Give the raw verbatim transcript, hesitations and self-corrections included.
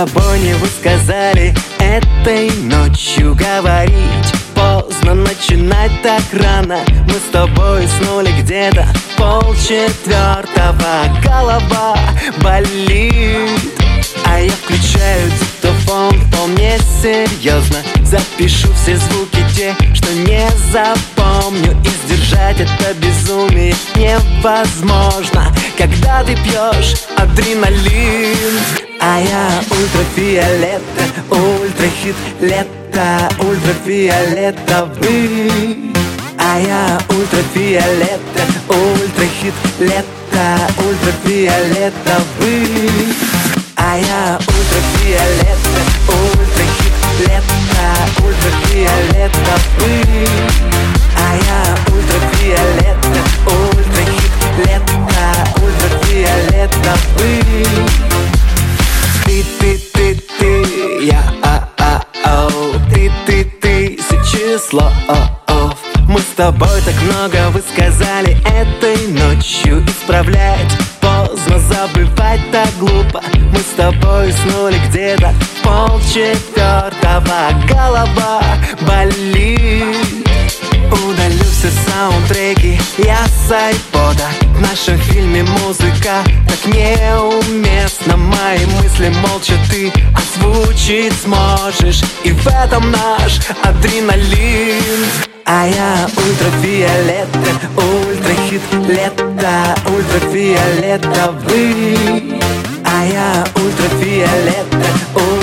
тобой не высказали этой ночью говорить. Поздно начинать так рано. Мы с тобой уснули где-то полчетвертого. Голова болит, а я включаю диктофон вполне серьезно. Запишу все звуки те, что не запомню. И сдержать это безумие невозможно, когда ты пьешь адреналин. А я ультрафиолета, ультрахит лето, ультрафиолетовый. А я ультрафиолета, ультрахит лето, ультрафиолетовый. А я ультрафиолета, ультрахит лето, ультрафиолетовый. А я ультрафиолета, ультрахит лето, ультрафиолетовый. Ты, ты, ты, ты, я, а, а, оу. Ты, ты, тысячи слов. Мы с тобой так много высказали этой ночью. Исправлять поздно, забывать так глупо. Мы с тобой уснули где-то полчетвертого. Голова болит. Удалю все саундтреки я с айпода. В нашем фильме музыка так неуместна. Мои мысли молча ты озвучить сможешь. И в этом наш адреналин. А я ультрафиолета, ультрахит лето, ультрафиолетовый. А я ультрафиолета,